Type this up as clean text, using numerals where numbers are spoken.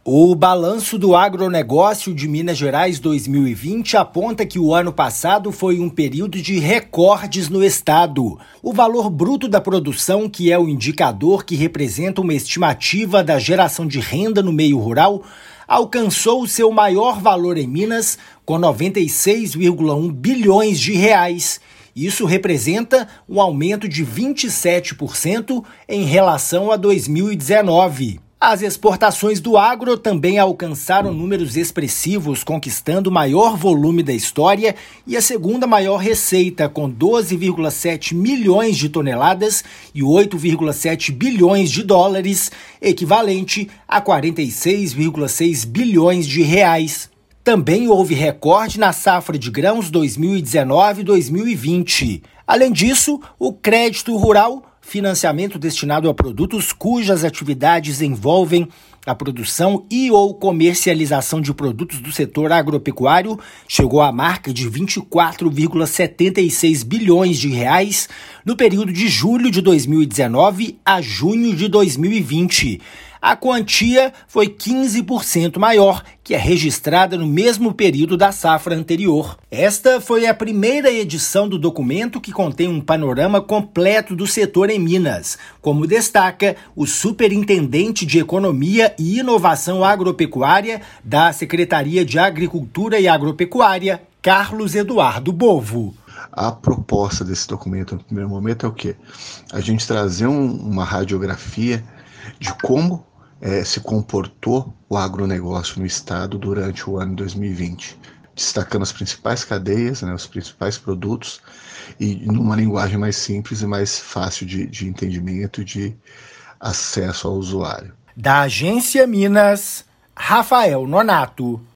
O balanço do agronegócio de Minas Gerais 2020 aponta que o ano passado foi um período de recordes no estado. O valor bruto da produção, que é o indicador que representa uma estimativa da geração de renda no meio rural, alcançou o seu maior valor em Minas, com 96,1 bilhões de reais. Isso representa um aumento de 27% em relação a 2019. As exportações do agro também alcançaram números expressivos, conquistando o maior volume da história e a segunda maior receita, com 12,7 milhões de toneladas e 8,7 bilhões de dólares, equivalente a 46,6 bilhões de reais. Também houve recorde na safra de grãos 2019-2020. Além disso, o crédito rural, financiamento destinado a produtos cujas atividades envolvem a produção e ou comercialização de produtos do setor agropecuário, chegou à marca de 24,76 bilhões de reais no período de julho de 2019 a junho de 2020. A quantia foi 15% maior que a registrada no mesmo período da safra anterior. Esta foi a primeira edição do documento que contém um panorama completo do setor em Minas, como destaca o superintendente de Economia e Inovação Agropecuária da Secretaria de Agricultura e Agropecuária, Carlos Eduardo Bovo. A proposta desse documento, no primeiro momento, é o quê? A gente trazer uma radiografia de como se comportou o agronegócio no estado durante o ano 2020, destacando as principais cadeias, os principais produtos, e numa linguagem mais simples e mais fácil de entendimento e de acesso ao usuário. Da Agência Minas, Rafael Nonato.